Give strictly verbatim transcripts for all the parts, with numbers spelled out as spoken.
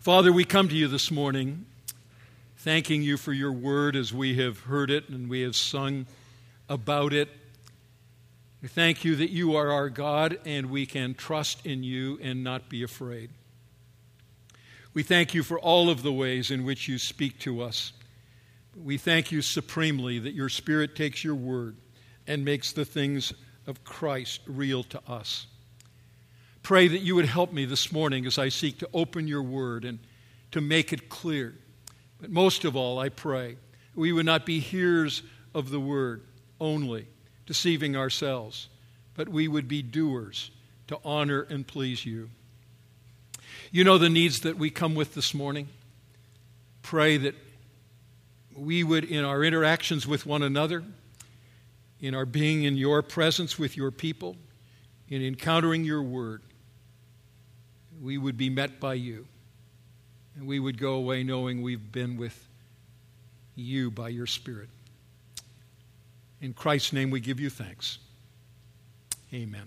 Father, we come to you this morning thanking you for your word as we have heard it and we have sung about it. We thank you that you are our God and we can trust in you and not be afraid. We thank you for all of the ways in which you speak to us. We thank you supremely that your Spirit takes your word and makes the things of Christ real to us. Pray that you would help me this morning as I seek to open your word and to make it clear. But most of all, I pray we would not be hearers of the word only, deceiving ourselves, but we would be doers to honor and please you. You know the needs that we come with this morning. Pray that we would, in our interactions with one another, in our being in your presence with your people, in encountering your word, we would be met by you. And we would go away knowing we've been with you by your Spirit. In Christ's name we give you thanks. Amen.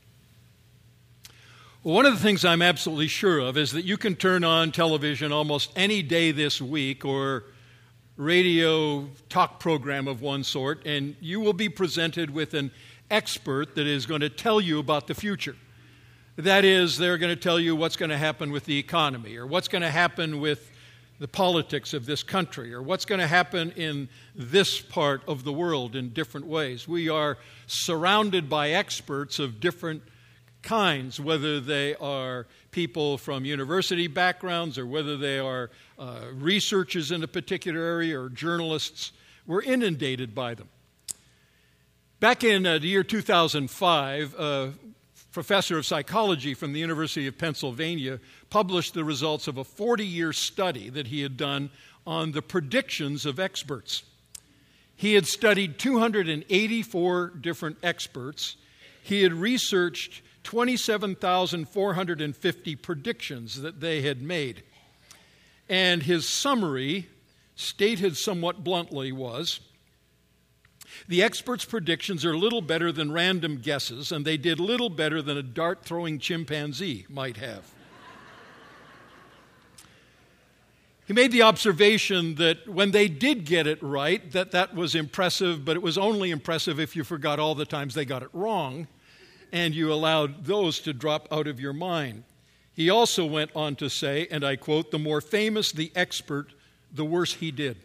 Well, one of the things I'm absolutely sure of is that you can turn on television almost any day this week or radio talk program of one sort, and you will be presented with an expert that is going to tell you about the future. That is, they're going to tell you what's going to happen with the economy, or what's going to happen with the politics of this country, or what's going to happen in this part of the world in different ways. We are surrounded by experts of different kinds, whether they are people from university backgrounds or whether they are uh, researchers in a particular area or journalists. We're inundated by them. Back in uh, the year two thousand five, a professor of psychology from the University of Pennsylvania published the results of a forty-year study that he had done on the predictions of experts. He had studied two hundred eighty-four different experts. He had researched twenty-seven thousand four hundred fifty predictions that they had made. And his summary, stated somewhat bluntly, was, the experts' predictions are little better than random guesses, and they did little better than a dart-throwing chimpanzee might have. He made the observation that when they did get it right, that that was impressive, but it was only impressive if you forgot all the times they got it wrong, and you allowed those to drop out of your mind. He also went on to say, and I quote, the more famous the expert, the worse he did.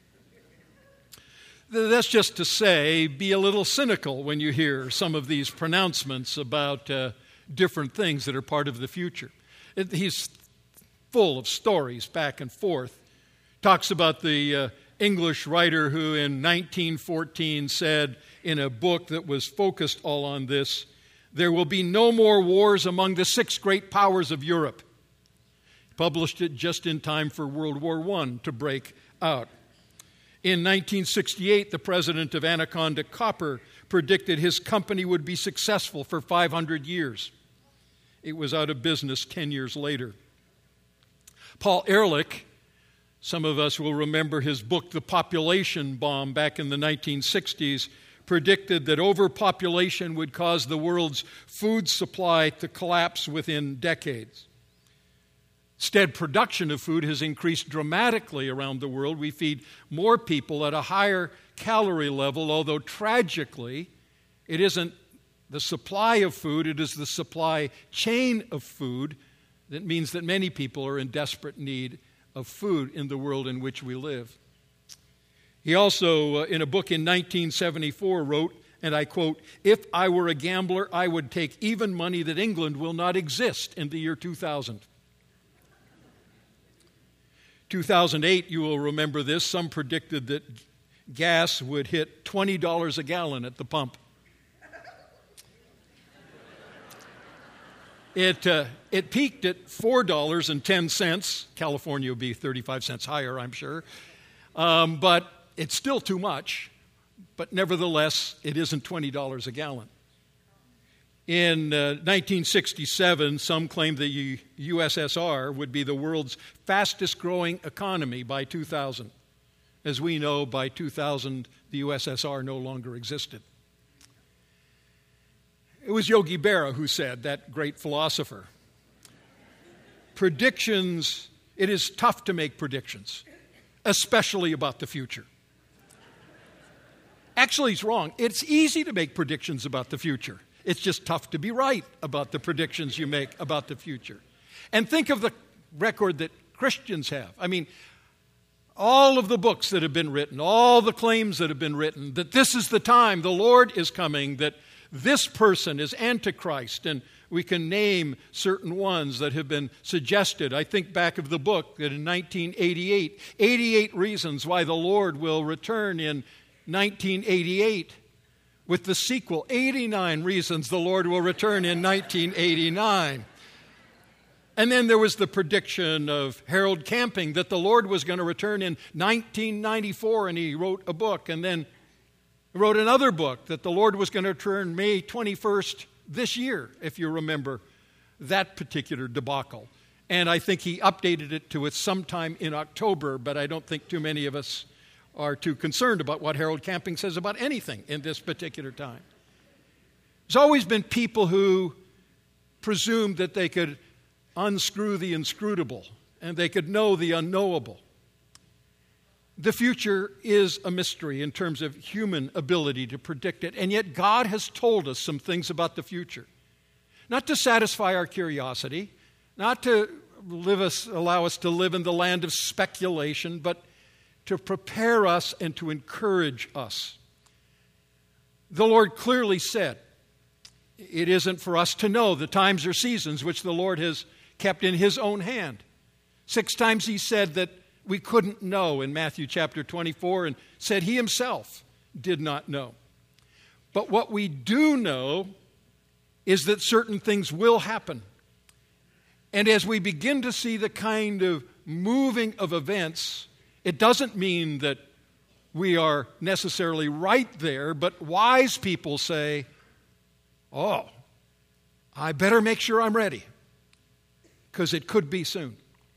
That's just to say, be a little cynical when you hear some of these pronouncements about uh, different things that are part of the future. It, he's full of stories back and forth. Talks about the uh, English writer who in nineteen fourteen said in a book that was focused all on this, there will be no more wars among the six great powers of Europe. He published it just in time for World War One to break out. In nineteen sixty-eight, the president of Anaconda Copper predicted his company would be successful for five hundred years. It was out of business ten years later. Paul Ehrlich, some of us will remember his book, The Population Bomb, back in the nineteen sixties, predicted that overpopulation would cause the world's food supply to collapse within decades. Instead, production of food has increased dramatically around the world. We feed more people at a higher calorie level, although tragically, it isn't the supply of food, it is the supply chain of food that means that many people are in desperate need of food in the world in which we live. He also, uh, in a book in nineteen seventy-four, wrote, and I quote, if I were a gambler, I would take even money that England will not exist in the year two thousand. two thousand eight, you will remember this, some predicted that gas would hit twenty dollars a gallon at the pump. It uh, it peaked at four dollars and ten cents. California will be thirty-five cents higher, I'm sure. Um, but it's still too much. But nevertheless, it isn't twenty dollars a gallon. In uh, nineteen sixty-seven, some claimed the U S S R would be the world's fastest growing economy by two thousand. As we know, by two thousand, the U S S R no longer existed. It was Yogi Berra who said, that great philosopher, predictions It is tough to make predictions, especially about the future. Actually, he's wrong. It's easy to make predictions about the future. It's just tough to be right about the predictions you make about the future. And think of the record that Christians have. I mean, all of the books that have been written, all the claims that have been written, that this is the time, the Lord is coming, that this person is Antichrist, and we can name certain ones that have been suggested. I think back of the book that in nineteen eighty-eight, eighty-eight reasons why the Lord will return in nineteen eighty-eight, with the sequel, eighty-nine reasons the Lord will return in nineteen eighty-nine. And then there was the prediction of Harold Camping that the Lord was going to return in nineteen ninety-four, and he wrote a book. And then he wrote another book that the Lord was going to return May twenty-first this year, if you remember that particular debacle. And I think he updated it to it sometime in October, but I don't think too many of us are too concerned about what Harold Camping says about anything in this particular time. There's always been people who presumed that they could unscrew the inscrutable and they could know the unknowable. The future is a mystery in terms of human ability to predict it, and yet God has told us some things about the future. Not to satisfy our curiosity, not to live us, allow us to live in the land of speculation, but to prepare us and to encourage us. The Lord clearly said, it isn't for us to know the times or seasons which the Lord has kept in His own hand. Six times He said that we couldn't know in Matthew chapter twenty-four, and said He Himself did not know. But what we do know is that certain things will happen. And as we begin to see the kind of moving of events, it doesn't mean that we are necessarily right there, but wise people say, oh, I better make sure I'm ready, because it could be soon.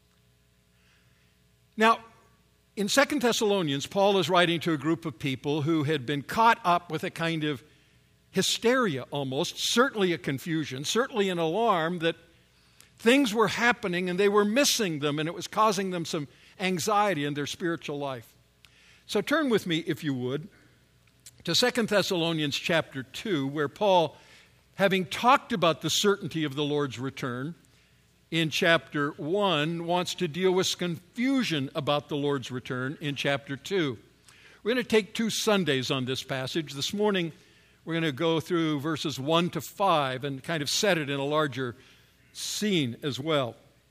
Now, in Second Thessalonians, Paul is writing to a group of people who had been caught up with a kind of hysteria almost, certainly a confusion, certainly an alarm that things were happening and they were missing them, and it was causing them some anxiety in their spiritual life. So turn with me, if you would, to Second Thessalonians chapter two, where Paul, having talked about the certainty of the Lord's return, in chapter one, wants to deal with confusion about the Lord's return in chapter two. We're going to take two Sundays on this passage. This morning, we're going to go through verses one to five and kind of set it in a larger scene as well.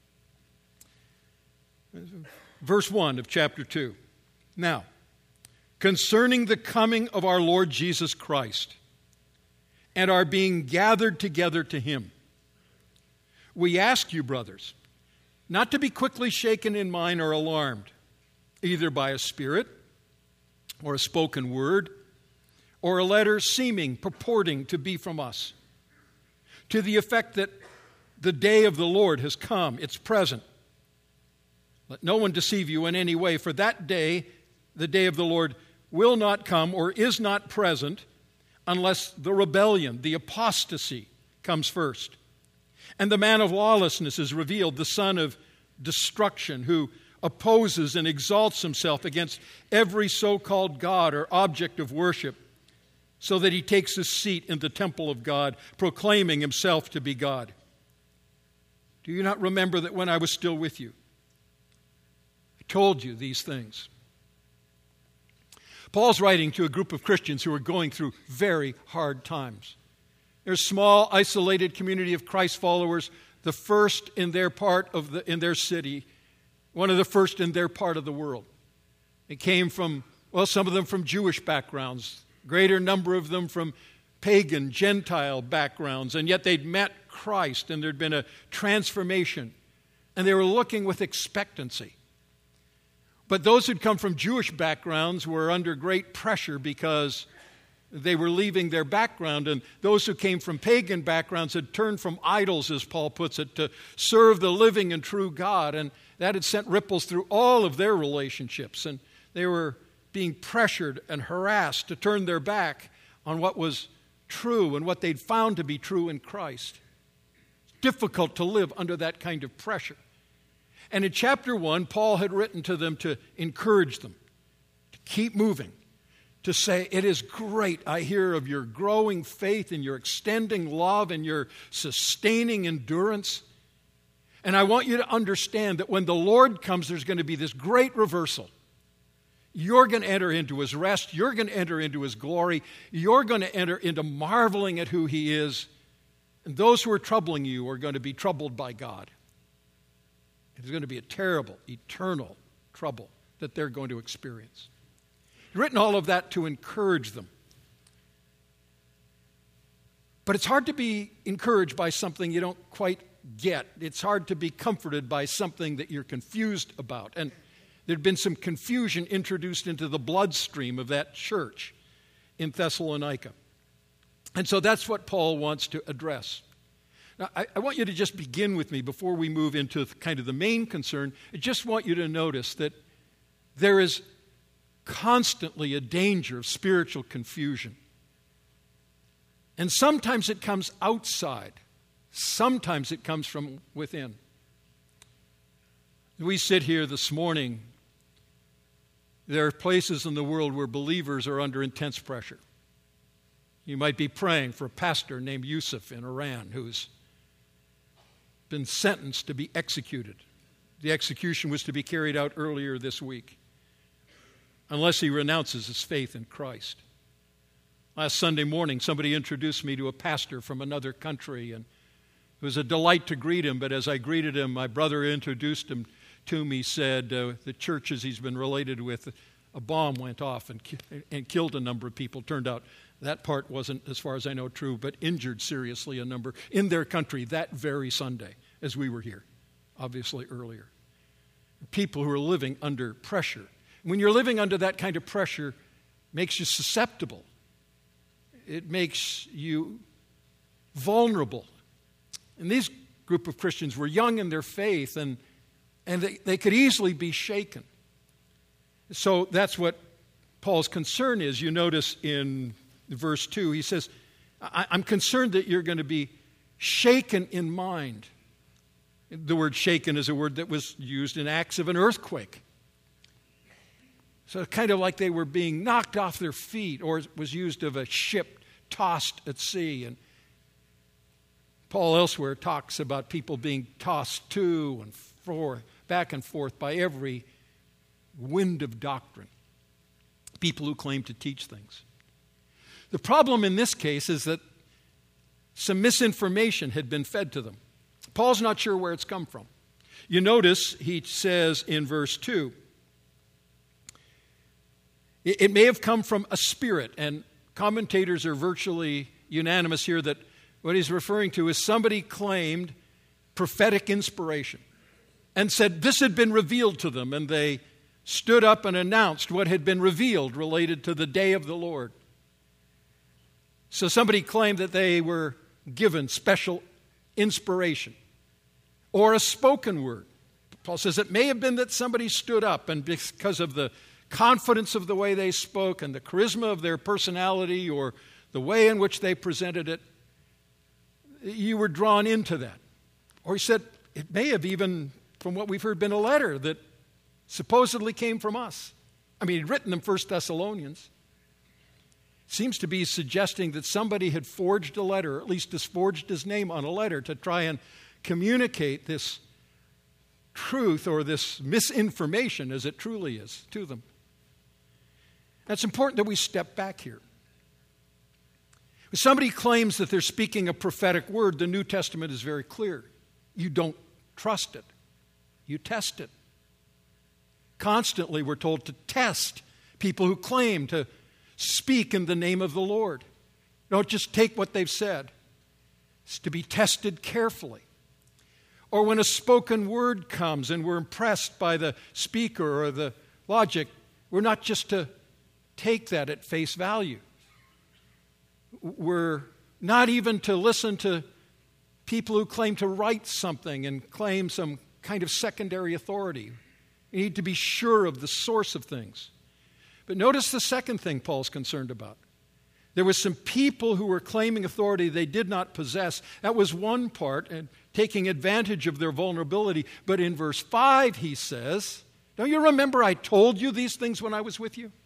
Verse one of chapter two. Now, concerning the coming of our Lord Jesus Christ and our being gathered together to Him, we ask you, brothers, not to be quickly shaken in mind or alarmed, either by a spirit or a spoken word or a letter seeming, purporting to be from us, to the effect that the day of the Lord has come, it's present. Let no one deceive you in any way, for that day, the day of the Lord, will not come or is not present unless the rebellion, the apostasy, comes first. And the man of lawlessness is revealed, the son of destruction, who opposes and exalts himself against every so-called God or object of worship, so that he takes his seat in the temple of God, proclaiming himself to be God. Do you not remember that when I was still with you, I told you these things? Paul's writing to a group of Christians who are going through very hard times. There's a small, isolated community of Christ followers, the first in their part of the in their city, one of the first in their part of the world. They came from, well, some of them from Jewish backgrounds, greater number of them from pagan, Gentile backgrounds, and yet they'd met Christ and there'd been a transformation, and they were looking with expectancy. But those who'd come from Jewish backgrounds were under great pressure because they were leaving their background, and those who came from pagan backgrounds had turned from idols, as Paul puts it, to serve the living and true God, and that had sent ripples through all of their relationships, and they were being pressured and harassed to turn their back on what was true and what they'd found to be true in Christ. It's difficult to live under that kind of pressure. And in chapter one, Paul had written to them to encourage them, to keep moving, to say, it is great. I hear of your growing faith and your extending love and your sustaining endurance. And I want you to understand that when the Lord comes, there's going to be this great reversal. You're going to enter into his rest. You're going to enter into his glory. You're going to enter into marveling at who he is. And those who are troubling you are going to be troubled by God. It's going to be a terrible, eternal trouble that they're going to experience. He's written all of that to encourage them. But it's hard to be encouraged by something you don't quite get. It's hard to be comforted by something that you're confused about. And there'd been some confusion introduced into the bloodstream of that church in Thessalonica. And so that's what Paul wants to address. Now, I, I want you to just begin with me before we move into kind of the main concern. I just want you to notice that there is constantly a danger of spiritual confusion. And sometimes it comes outside. Sometimes it comes from within. We sit here this morning. There are places in the world where believers are under intense pressure. You might be praying for a pastor named Yusuf in Iran who's been sentenced to be executed. The execution was to be carried out earlier this week, unless he renounces his faith in Christ. Last Sunday morning, somebody introduced me to a pastor from another country, and it was a delight to greet him, but as I greeted him, my brother introduced him to me, said uh, the churches he's been related with, a bomb went off and, ki- and killed a number of people. Turned out that part wasn't, as far as I know, true, but injured seriously a number in their country that very Sunday as we were here, obviously earlier. People who are living under pressure. When you're living under that kind of pressure, it makes you susceptible. It makes you vulnerable. And these group of Christians were young in their faith, and, and they, they could easily be shaken. So that's what Paul's concern is. You notice in verse two, he says, I'm concerned that you're going to be shaken in mind. The word shaken is a word that was used in Acts of an earthquake. So kind of like they were being knocked off their feet, or it was used of a ship tossed at sea. And Paul elsewhere talks about people being tossed to and fro, back and forth by every wind of doctrine. People who claim to teach things. The problem in this case is that some misinformation had been fed to them. Paul's not sure where it's come from. You notice he says in verse two, it may have come from a spirit, and commentators are virtually unanimous here that what he's referring to is somebody claimed prophetic inspiration and said this had been revealed to them, and they stood up and announced what had been revealed related to the day of the Lord. So somebody claimed that they were given special inspiration or a spoken word. Paul says it may have been that somebody stood up, and because of the confidence of the way they spoke and the charisma of their personality or the way in which they presented it, you were drawn into that. Or he said it may have even, from what we've heard, been a letter that supposedly came from us. I mean, he'd written them First Thessalonians. Seems to be suggesting that somebody had forged a letter, or at least has forged his name on a letter to try and communicate this truth or this misinformation, as it truly is, to them. Now, it's important that we step back here. When somebody claims that they're speaking a prophetic word, the New Testament is very clear. You don't trust it. You test it. Constantly, we're told to test people who claim to speak in the name of the Lord. Don't just take what they've said. It's to be tested carefully. Or when a spoken word comes and we're impressed by the speaker or the logic, we're not just to take that at face value. We're not even to listen to people who claim to write something and claim some kind of secondary authority. You need to be sure of the source of things. But notice the second thing Paul's concerned about. There was some people who were claiming authority they did not possess. That was one part, and taking advantage of their vulnerability. But in verse five, he says, don't you remember I told you these things when I was with you?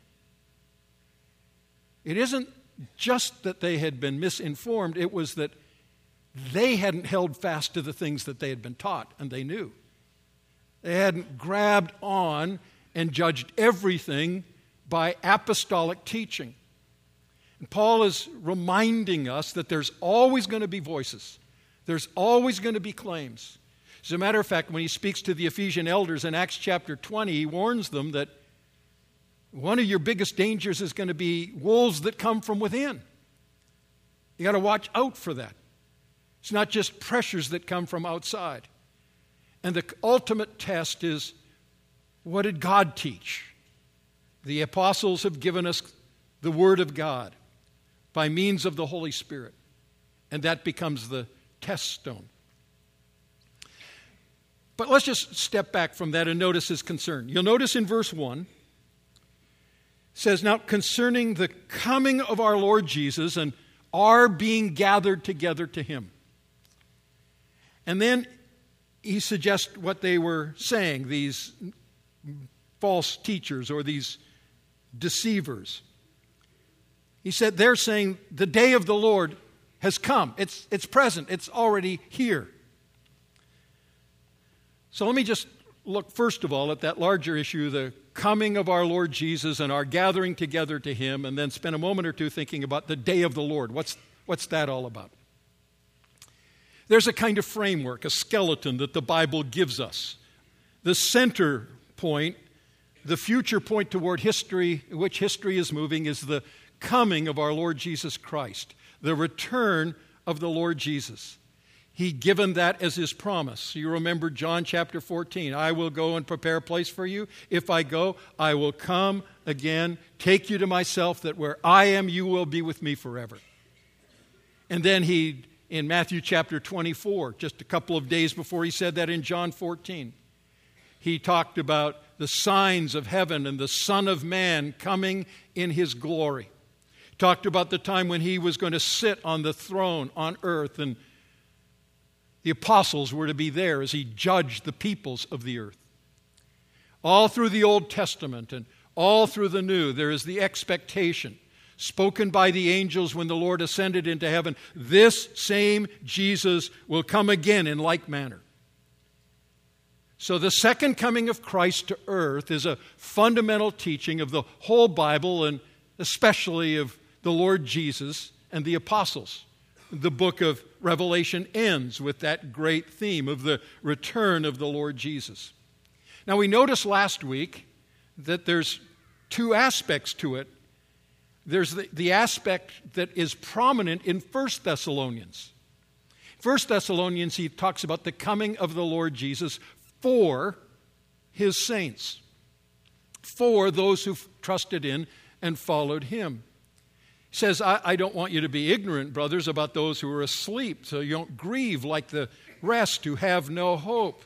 It isn't just that they had been misinformed, it was that they hadn't held fast to the things that they had been taught and they knew. They hadn't grabbed on and judged everything by apostolic teaching. And Paul is reminding us that there's always going to be voices. There's always going to be claims. As a matter of fact, when he speaks to the Ephesian elders in Acts chapter twenty, he warns them that one of your biggest dangers is going to be wolves that come from within. You got to watch out for that. It's not just pressures that come from outside. And the ultimate test is, what did God teach? The apostles have given us the Word of God by means of the Holy Spirit. And that becomes the test stone. But let's just step back from that and notice his concern. You'll notice in verse one, it says, now concerning the coming of our Lord Jesus and our being gathered together to him. And then he suggests what they were saying, these false teachers or these deceivers. He said they're saying the day of the Lord has come. It's, it's present. It's already here. So let me just look first of all at that larger issue, the coming of our Lord Jesus and our gathering together to him, and then spend a moment or two thinking about the day of the Lord. What's, what's that all about? There's a kind of framework, a skeleton that the Bible gives us. The center point, the future point toward history, which history is moving, is the coming of our Lord Jesus Christ, the return of the Lord Jesus. He'd given that as his promise. You remember John chapter fourteen. I will go and prepare a place for you. If I go, I will come again, take you to myself, that where I am, you will be with me forever. And then he, in Matthew chapter twenty-four, just a couple of days before he said that in John fourteen, he talked about the signs of heaven and the Son of Man coming in his glory. He talked about the time when he was going to sit on the throne on earth, and the apostles were to be there as he judged the peoples of the earth. All through the Old Testament and all through the New, there is the expectation spoken by the angels when the Lord ascended into heaven. This same Jesus will come again in like manner. So the second coming of Christ to earth is a fundamental teaching of the whole Bible, and especially of the Lord Jesus and the apostles. The book of Revelation ends with that great theme of the return of the Lord Jesus. Now, we noticed last week that there's two aspects to it. There's the, the aspect that is prominent in First Thessalonians. First Thessalonians, he talks about the coming of the Lord Jesus for his saints, for those who trusted in and followed him. He says, I, I don't want you to be ignorant, brothers, about those who are asleep, so you don't grieve like the rest who have no hope.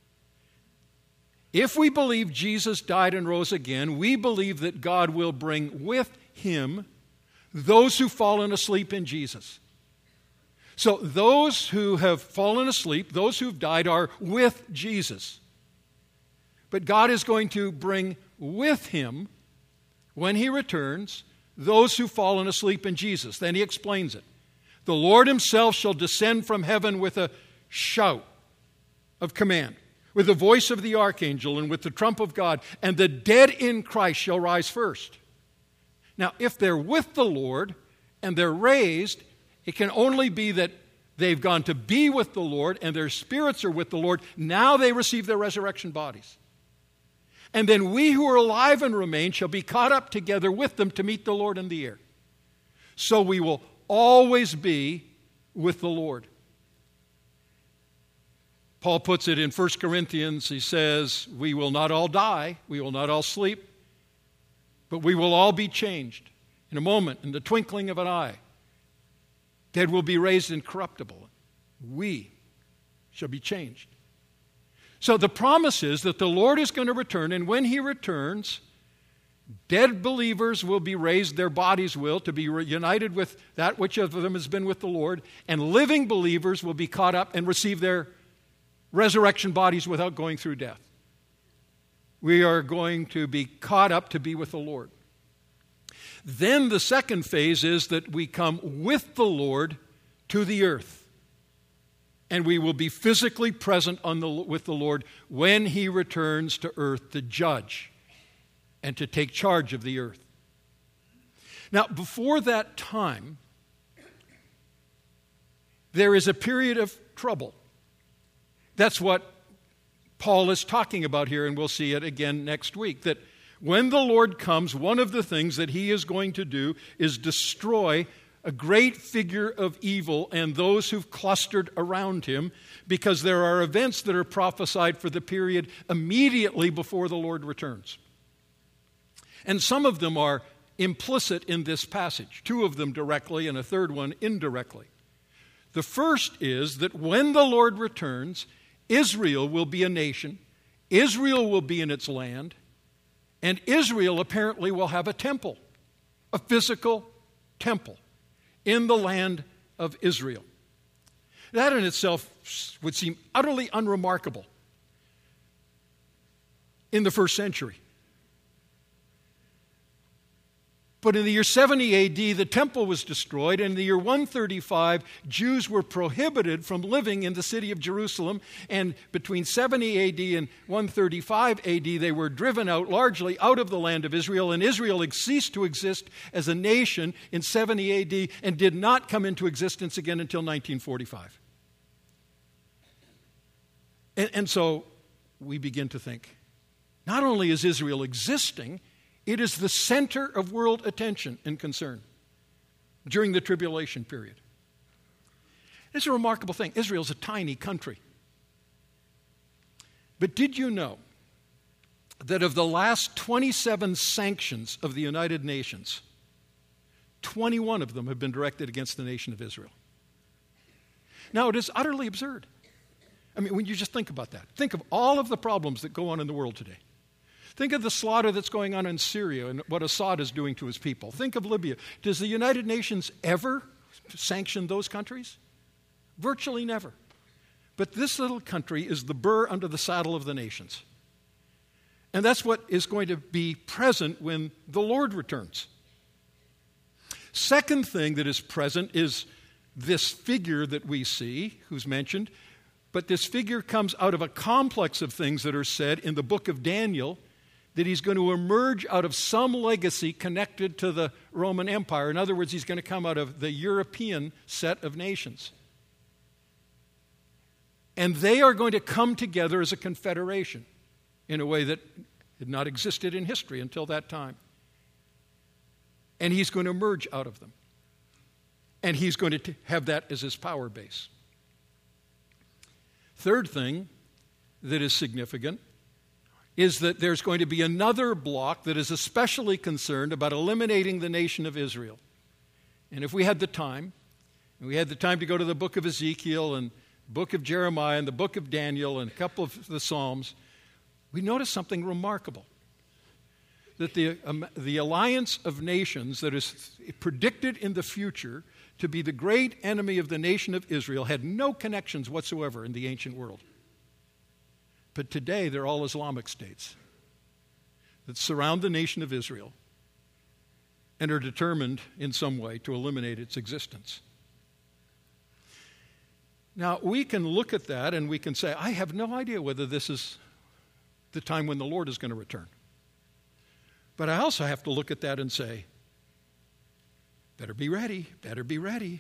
If we believe Jesus died and rose again, we believe that God will bring with him those who've fallen asleep in Jesus. So those who have fallen asleep, those who've died, are with Jesus. But God is going to bring with him, when he returns, those who've fallen asleep in Jesus. Then he explains it. The Lord himself shall descend from heaven with a shout of command, with the voice of the archangel and with the trump of God, and the dead in Christ shall rise first. Now, if they're with the Lord and they're raised, it can only be that they've gone to be with the Lord and their spirits are with the Lord. Now they receive their resurrection bodies. And then we who are alive and remain shall be caught up together with them to meet the Lord in the air. So we will always be with the Lord. Paul puts it in First Corinthians. He says, we will not all die, we will not all sleep, but we will all be changed in a moment, in the twinkling of an eye. Dead will be raised incorruptible. We shall be changed. So the promise is that the Lord is going to return, and when he returns, Dead believers will be raised, their bodies will, to be united with that which of them has been with the Lord, and living believers will be caught up and receive their resurrection bodies without going through death. We are going to be caught up to be with the Lord. Then the second phase is that we come with the Lord to the earth. And we will be physically present on the, with the Lord when He returns to earth to judge and to take charge of the earth. Now, before that time, there is a period of trouble. That's what Paul is talking about here, and we'll see it again next week, that when the Lord comes, one of the things that He is going to do is destroy a great figure of evil and those who've clustered around Him, because there are events that are prophesied for the period immediately before the Lord returns. And some of them are implicit in this passage, two of them directly and a third one indirectly. The first is that when the Lord returns, Israel will be a nation, Israel will be in its land, and Israel apparently will have a temple, a physical temple in the land of Israel. That in itself would seem utterly unremarkable in the first century. But in the year seventy A D, the temple was destroyed. And in the year one thirty-five, Jews were prohibited from living in the city of Jerusalem. And between seventy A D and one thirty-five A D, they were driven out largely out of the land of Israel. And Israel ceased to exist as a nation in seventy A D and did not come into existence again until nineteen forty-five. And, and so we begin to think, not only is Israel existing, it is the center of world attention and concern during the tribulation period. It's a remarkable thing. Israel's a tiny country. But did you know that of the last twenty-seven sanctions of the United Nations, twenty-one of them have been directed against the nation of Israel? Now, it is utterly absurd. I mean, when you just think about that, think of all of the problems that go on in the world today. Think of the slaughter that's going on in Syria and what Assad is doing to his people. Think of Libya. Does the United Nations ever sanction those countries? Virtually never. But this little country is the burr under the saddle of the nations. And that's what is going to be present when the Lord returns. Second thing that is present is this figure that we see, who's mentioned. But this figure comes out of a complex of things that are said in the book of Daniel, that he's going to emerge out of some legacy connected to the Roman Empire. In other words, he's going to come out of the European set of nations. And they are going to come together as a confederation in a way that had not existed in history until that time. And he's going to emerge out of them. And he's going to have that as his power base. Third thing that is significant is that there's going to be another block that is especially concerned about eliminating the nation of Israel. And if we had the time, and we had the time to go to the book of Ezekiel and book of Jeremiah and the book of Daniel and a couple of the Psalms, we notice something remarkable. That the, um, the alliance of nations that is predicted in the future to be the great enemy of the nation of Israel had no connections whatsoever in the ancient world. But today, they're all Islamic states that surround the nation of Israel and are determined in some way to eliminate its existence. Now, we can look at that and we can say, I have no idea whether this is the time when the Lord is going to return. But I also have to look at that and say, better be ready, better be ready.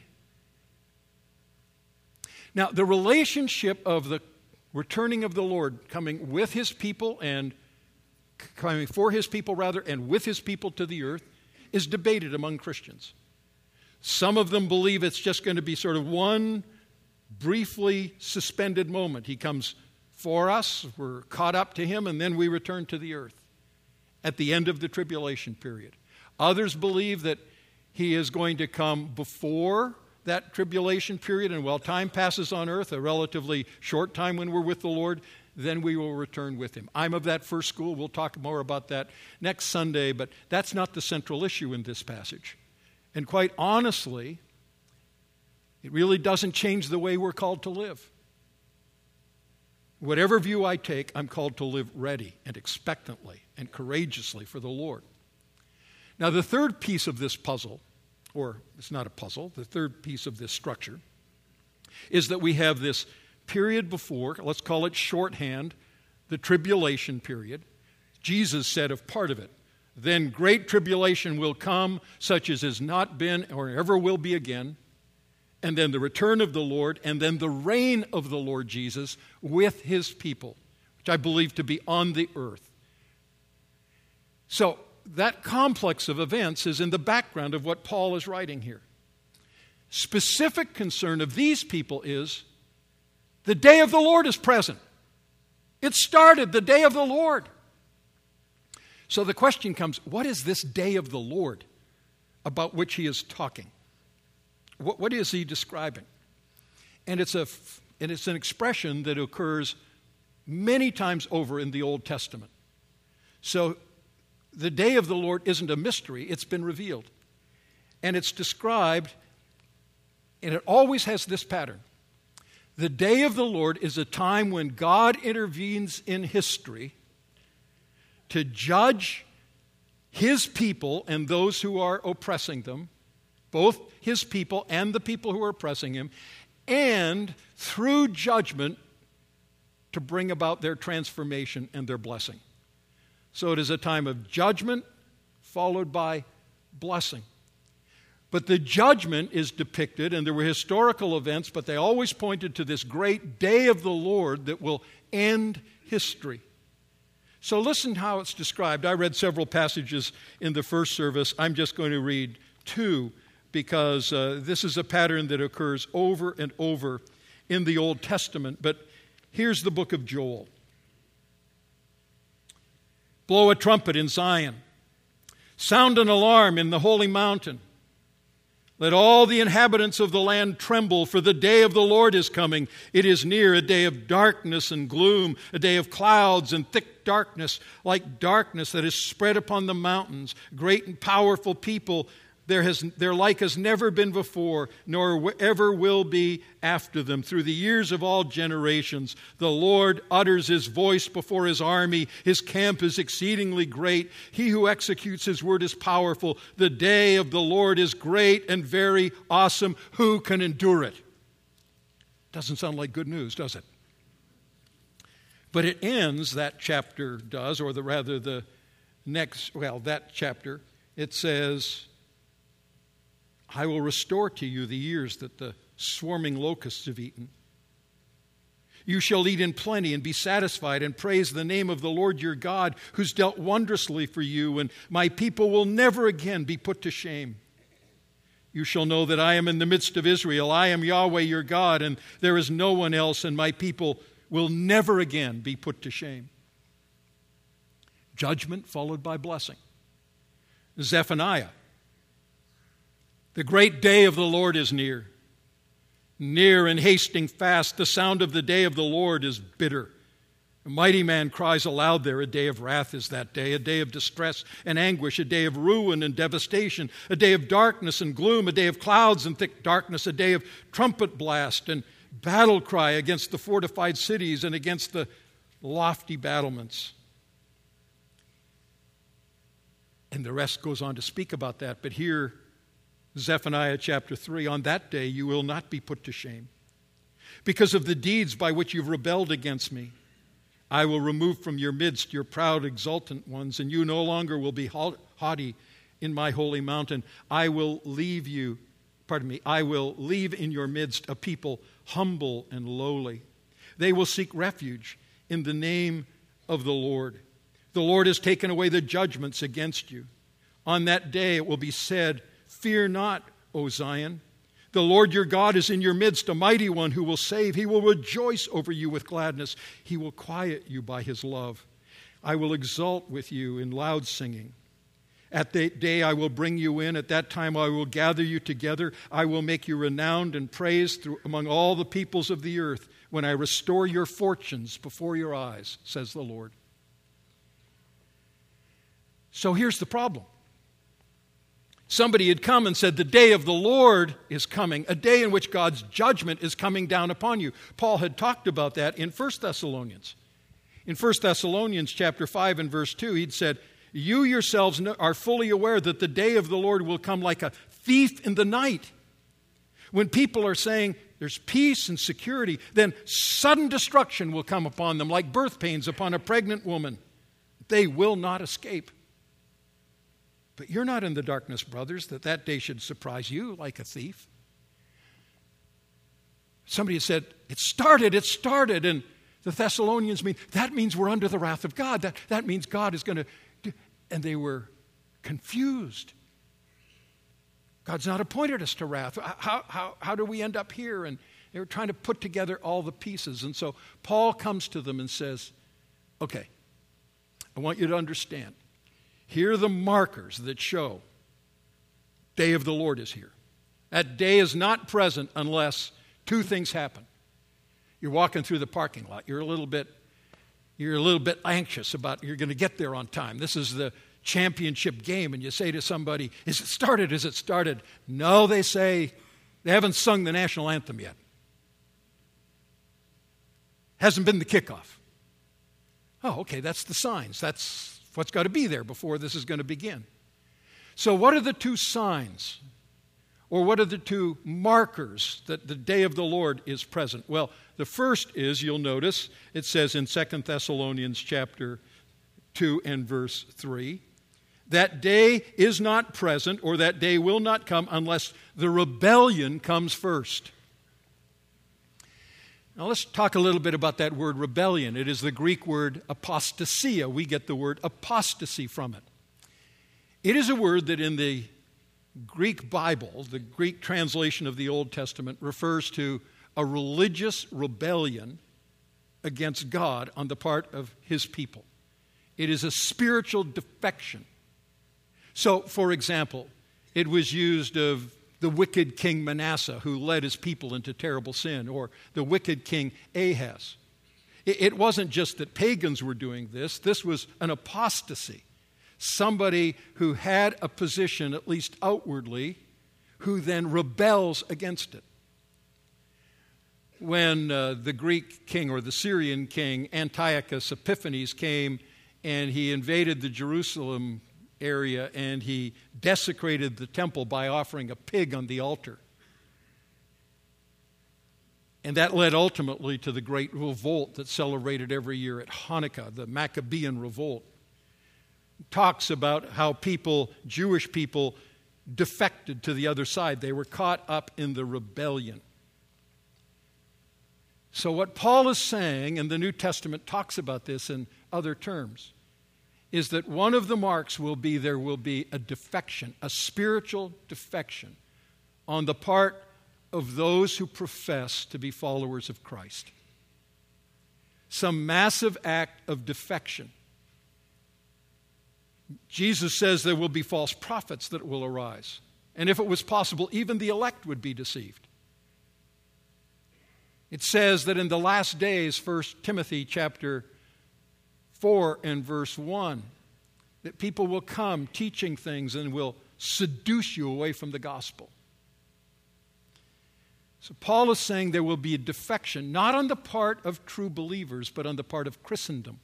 Now, the relationship of the returning of the Lord, coming with His people and coming for His people rather, and with His people to the earth, is debated among Christians. Some of them believe it's just going to be sort of one briefly suspended moment. He comes for us, we're caught up to Him, and then we return to the earth at the end of the tribulation period. Others believe that He is going to come before that tribulation period, and while time passes on earth, a relatively short time when we're with the Lord, then we will return with him. I'm of that first school. We'll talk more about that next Sunday, but that's not the central issue in this passage. And quite honestly, it really doesn't change the way we're called to live. Whatever view I take, I'm called to live ready and expectantly and courageously for the Lord. Now, the third piece of this puzzle, or it's not a puzzle, the third piece of this structure, is that we have this period before, let's call it shorthand, the tribulation period. Jesus said of part of it, then great tribulation will come, such as has not been or ever will be again, and then the return of the Lord, and then the reign of the Lord Jesus with his people, which I believe to be on the earth. So that complex of events is in the background of what Paul is writing here. Specific concern of these people is the day of the Lord is present. It started, the day of the Lord. So the question comes, what is this day of the Lord about which he is talking? What, what is he describing? And it's, a, and it's an expression that occurs many times over in the Old Testament. So the day of the Lord isn't a mystery, it's been revealed. And it's described, and it always has this pattern. The day of the Lord is a time when God intervenes in history to judge his people and those who are oppressing them, both his people and the people who are oppressing him, and through judgment to bring about their transformation and their blessing. So it is a time of judgment followed by blessing. But the judgment is depicted, and there were historical events, but they always pointed to this great day of the Lord that will end history. So listen how it's described. I read several passages in the first service. I'm just going to read two because uh, this is a pattern that occurs over and over in the Old Testament. But here's the book of Joel. Blow a trumpet in Zion. Sound an alarm in the holy mountain. Let all the inhabitants of the land tremble, for the day of the Lord is coming. It is near, a day of darkness and gloom, a day of clouds and thick darkness, like darkness that is spread upon the mountains. Great and powerful people, there has, their like has never been before, nor ever will be after them. Through the years of all generations, the Lord utters his voice before his army. His camp is exceedingly great. He who executes his word is powerful. The day of the Lord is great and very awesome. Who can endure it? Doesn't sound like good news, does it? But it ends, that chapter does, or the rather the next, well, that chapter, it says, I will restore to you the years that the swarming locusts have eaten. You shall eat in plenty and be satisfied and praise the name of the Lord your God, who's dealt wondrously for you, and my people will never again be put to shame. You shall know that I am in the midst of Israel. I am Yahweh your God, and there is no one else, and my people will never again be put to shame. Judgment followed by blessing. Zephaniah. The great day of the Lord is near. Near and hasting fast, the sound of the day of the Lord is bitter. A mighty man cries aloud there. A day of wrath is that day, a day of distress and anguish, a day of ruin and devastation, a day of darkness and gloom, a day of clouds and thick darkness, a day of trumpet blast and battle cry against the fortified cities and against the lofty battlements. And the rest goes on to speak about that, but here, Zephaniah chapter three, on that day you will not be put to shame. Because of the deeds by which you've rebelled against me, I will remove from your midst your proud, exultant ones, and you no longer will be haughty in my holy mountain. I will leave you, pardon me, I will leave in your midst a people humble and lowly. They will seek refuge in the name of the Lord. The Lord has taken away the judgments against you. On that day it will be said, fear not, O Zion. The Lord your God is in your midst, a mighty one who will save. He will rejoice over you with gladness. He will quiet you by his love. I will exult with you in loud singing. At that day I will bring you in. At that time I will gather you together. I will make you renowned and praised through among all the peoples of the earth. when I restore your fortunes before your eyes, says the Lord. So here's the problem. Somebody had come and said, the day of the Lord is coming, a day in which God's judgment is coming down upon you. Paul had talked about that in First Thessalonians. In First Thessalonians chapter five and verse two, he'd said, you yourselves are fully aware that the day of the Lord will come like a thief in the night. When people are saying there's peace and security, then sudden destruction will come upon them like birth pains upon a pregnant woman. They will not escape. But you're not in the darkness, brothers, that that day should surprise you like a thief. Somebody said, it started, it started. And the Thessalonians mean, that means we're under the wrath of God. That, that means God is going to do. And they were confused. God's not appointed us to wrath. How, how, how do we end up here? And they were trying to put together all the pieces. And so Paul comes to them and says, okay, I want you to understand. Here are the markers that show day of the Lord is here. That day is not present unless two things happen. You're walking through the parking lot. You're a little bit, you're a little bit anxious about you're going to get there on time. This is the championship game, and you say to somebody, is it started? Is it started? No, they say, they haven't sung the national anthem yet. Hasn't been the kickoff. Oh, okay, that's the signs. That's what's got to be there before this is going to begin. So what are the two signs? Or what are the two markers that the day of the Lord is present? Well, the first is, you'll notice, it says in Second Thessalonians chapter two and verse three, that day is not present, or that day will not come unless the rebellion comes first. Now let's talk a little bit about that word rebellion. It is the Greek word apostasia. We get the word apostasy from it. It is a word that in the Greek Bible, the Greek translation of the Old Testament, refers to a religious rebellion against God on the part of His people. It is a spiritual defection. So, for example, it was used of the wicked King Manasseh, who led his people into terrible sin, or the wicked King Ahaz. It wasn't just that pagans were doing this. This was an apostasy. Somebody who had a position, at least outwardly, who then rebels against it. When uh, the Greek king or the Syrian king Antiochus Epiphanes came and he invaded the Jerusalem area and he desecrated the temple by offering a pig on the altar. And that led ultimately to the great revolt that's celebrated every year at Hanukkah, the Maccabean revolt. It talks about how people, Jewish people, defected to the other side. They were caught up in the rebellion. So what Paul is saying, and the New Testament talks about this in other terms, is that one of the marks will be there will be a defection, a spiritual defection on the part of those who profess to be followers of Christ. Some massive act of defection. Jesus says there will be false prophets that will arise. And if it was possible, even the elect would be deceived. It says that in the last days, First Timothy chapter four and verse one, that people will come teaching things and will seduce you away from the gospel. So Paul is saying there will be a defection, not on the part of true believers, but on the part of Christendom.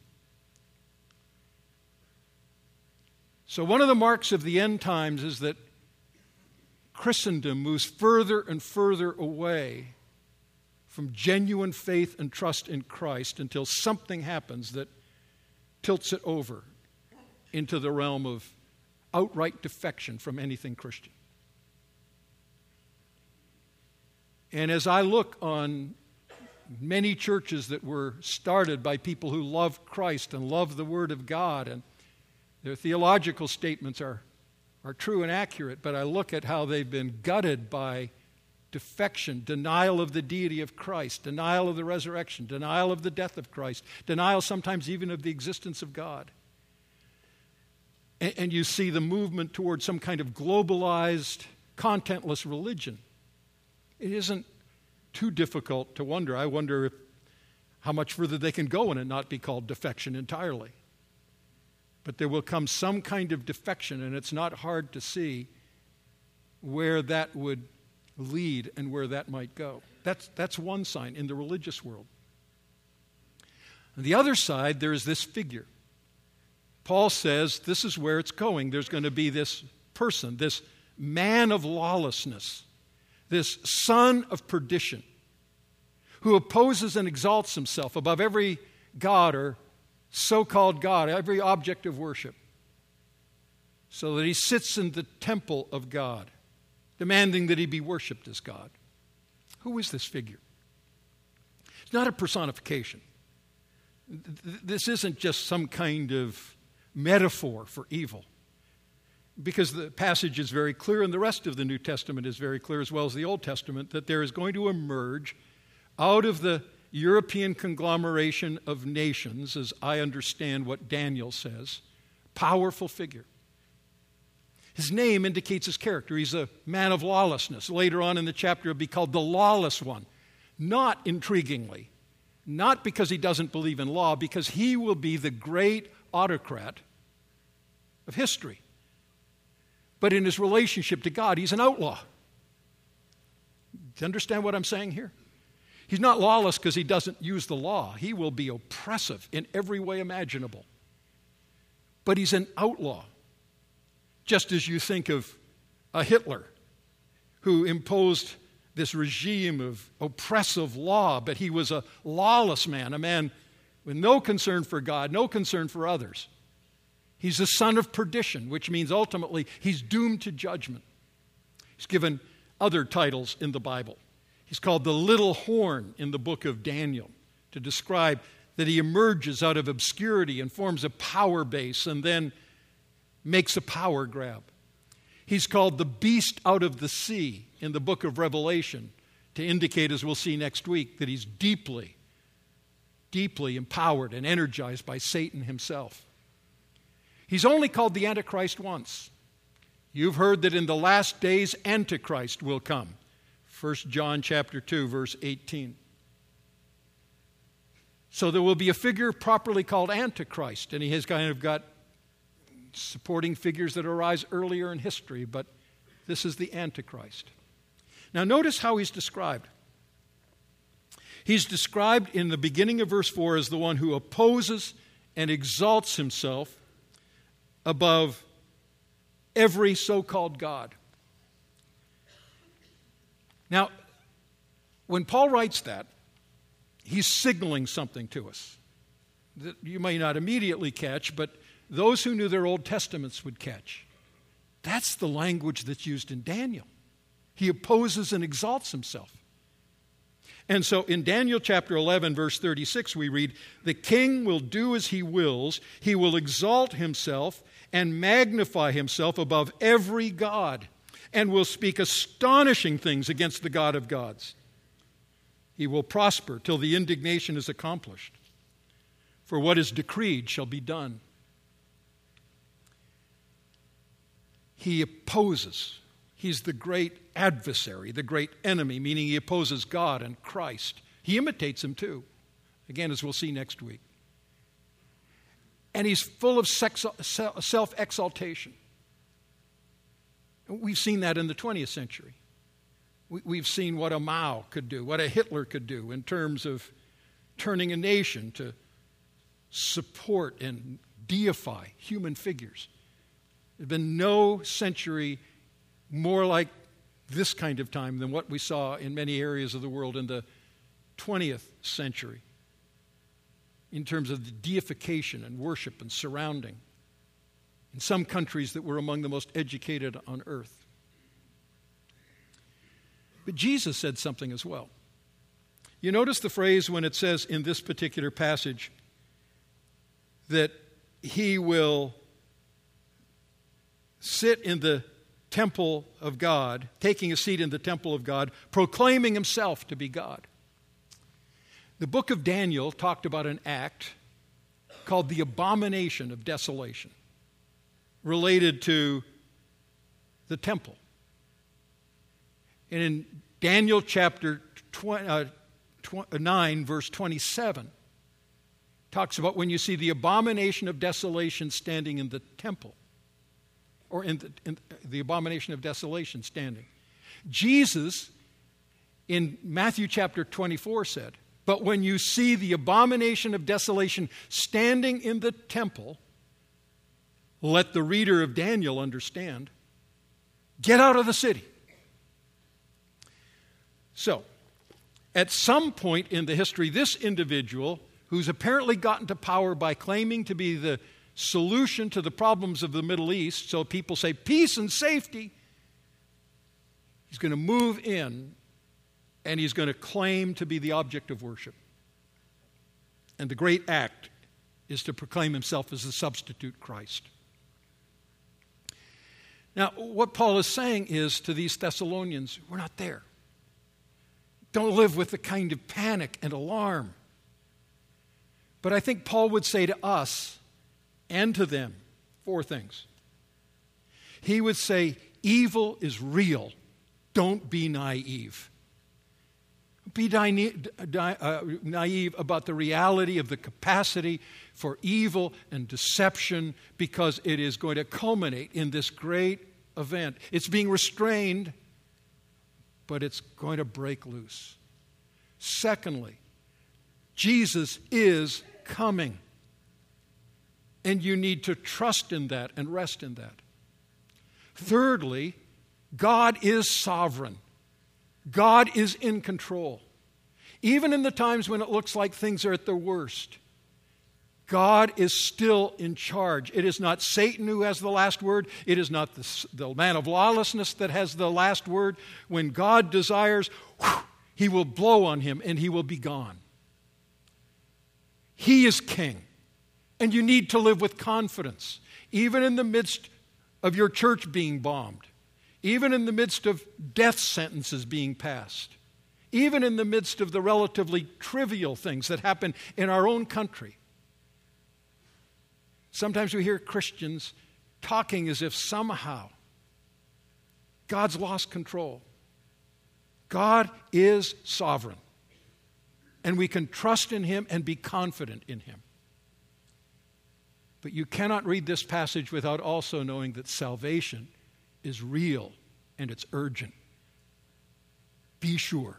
So one of the marks of the end times is that Christendom moves further and further away from genuine faith and trust in Christ until something happens that tilts it over into the realm of outright defection from anything Christian. And as I look on many churches that were started by people who love Christ and love the Word of God, and their theological statements are, are true and accurate, but I look at how they've been gutted by defection, denial of the deity of Christ, denial of the resurrection, denial of the death of Christ, denial sometimes even of the existence of God. And, and you see the movement towards some kind of globalized, contentless religion. It isn't too difficult to wonder. I wonder if how much further they can go and it not be called defection entirely. But there will come some kind of defection, and it's not hard to see where that would lead and where that might go. That's, that's one sign in the religious world. On the other side, there is this figure. Paul says this is where it's going. There's going to be this person, this man of lawlessness, this son of perdition, who opposes and exalts himself above every god or so-called God, every object of worship, so that he sits in the temple of God, demanding that he be worshipped as God. Who is this figure? It's not a personification. This isn't just some kind of metaphor for evil, because the passage is very clear, and the rest of the New Testament is very clear, as well as the Old Testament, that there is going to emerge out of the European conglomeration of nations, as I understand what Daniel says, powerful figure. His name indicates his character. He's a man of lawlessness. Later on in the chapter, he'll be called the lawless one. Not intriguingly, not because he doesn't believe in law, because he will be the great autocrat of history. But in his relationship to God, he's an outlaw. Do you understand what I'm saying here? He's not lawless because he doesn't use the law. He will be oppressive in every way imaginable. But he's an outlaw. Just as you think of a Hitler who imposed this regime of oppressive law, but he was a lawless man, a man with no concern for God, no concern for others. He's a son of perdition, which means ultimately he's doomed to judgment. He's given other titles in the Bible. He's called the little horn in the book of Daniel to describe that he emerges out of obscurity and forms a power base and then makes a power grab. He's called the beast out of the sea in the book of Revelation to indicate, as we'll see next week, that he's deeply, deeply empowered and energized by Satan himself. He's only called the Antichrist once. You've heard that in the last days Antichrist will come. First John chapter two, verse eighteen. So there will be a figure properly called Antichrist, and he has kind of got supporting figures that arise earlier in history, but this is the Antichrist. Now notice how he's described. He's described in the beginning of verse four as the one who opposes and exalts himself above every so-called God. Now, when Paul writes that, he's signaling something to us that you may not immediately catch, but those who knew their Old Testaments would catch. That's the language that's used in Daniel. He opposes and exalts himself. And so in Daniel chapter eleven, verse thirty-six, we read, "The king will do as he wills. He will exalt himself and magnify himself above every god, and will speak astonishing things against the God of gods. He will prosper till the indignation is accomplished. For what is decreed shall be done." He opposes. He's the great adversary, the great enemy, meaning he opposes God and Christ. He imitates him too, again, as we'll see next week. And he's full of self-exaltation. We've seen that in the twentieth century. We've seen what a Mao could do, what a Hitler could do in terms of turning a nation to support and deify human figures. There's been no century more like this kind of time than what we saw in many areas of the world in the twentieth century in terms of the deification and worship and surrounding in some countries that were among the most educated on earth. But Jesus said something as well. You notice the phrase when it says in this particular passage that he will sit in the temple of God, taking a seat in the temple of God, proclaiming himself to be God. The book of Daniel talked about an act called the abomination of desolation, related to the temple. And in Daniel chapter nine, verse twenty-seven, talks about when you see the abomination of desolation standing in the temple, or in the, in the abomination of desolation standing. Jesus, in Matthew chapter twenty-four, said, but when you see the abomination of desolation standing in the temple, let the reader of Daniel understand, get out of the city. So, at some point in the history, this individual, who's apparently gotten to power by claiming to be the solution to the problems of the Middle East, so people say peace and safety, he's going to move in and he's going to claim to be the object of worship. And the great act is to proclaim himself as the substitute Christ. Now, what Paul is saying is to these Thessalonians, we're not there. Don't live with the kind of panic and alarm. But I think Paul would say to us and to them four things. He would say, evil is real. Don't be naive. Be naive about the reality of the capacity for evil and deception, because it is going to culminate in this great event. It's being restrained, but it's going to break loose. Secondly, Jesus is coming. And you need to trust in that and rest in that. Thirdly, God is sovereign. God is in control. Even in the times when it looks like things are at their worst, God is still in charge. It is not Satan who has the last word. It is not the, the man of lawlessness that has the last word. When God desires, whew, he will blow on him and he will be gone. He is king. And you need to live with confidence, even in the midst of your church being bombed, even in the midst of death sentences being passed, even in the midst of the relatively trivial things that happen in our own country. Sometimes we hear Christians talking as if somehow God's lost control. God is sovereign, and we can trust in him and be confident in him. But you cannot read this passage without also knowing that salvation is real and it's urgent. Be sure.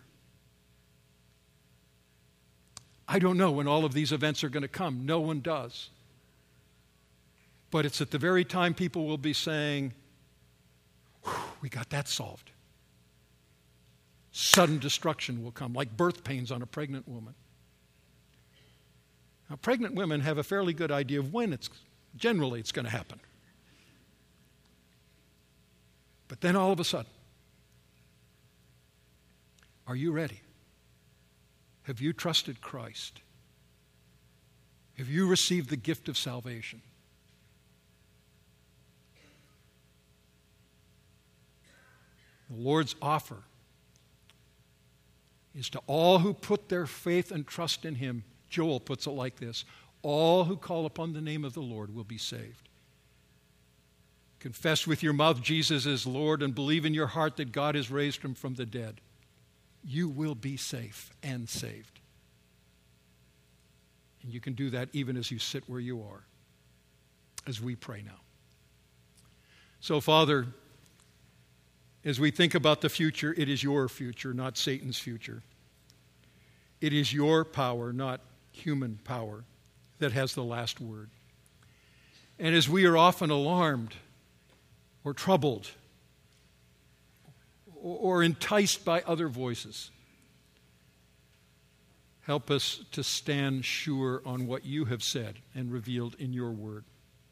I don't know when all of these events are going to come. No one does. But it's at the very time people will be saying, we got that solved. Sudden destruction will come, like birth pains on a pregnant woman. Now, pregnant women have a fairly good idea of when it's, generally it's going to happen. But then all of a sudden, are you ready? Have you trusted Christ? Have you received the gift of salvation? The Lord's offer is to all who put their faith and trust in him. Joel puts it like this: all who call upon the name of the Lord will be saved. Confess with your mouth Jesus is Lord and believe in your heart that God has raised him from the dead. You will be safe and saved. And you can do that even as you sit where you are, as we pray now. So, Father, as we think about the future, it is your future, not Satan's future. It is your power, not human power, that has the last word. And as we are often alarmed or troubled or enticed by other voices, help us to stand sure on what you have said and revealed in your word.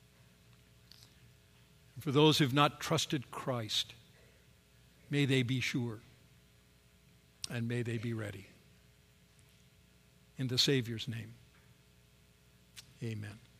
For those who have not trusted Christ, may they be sure and may they be ready. In the Savior's name, amen.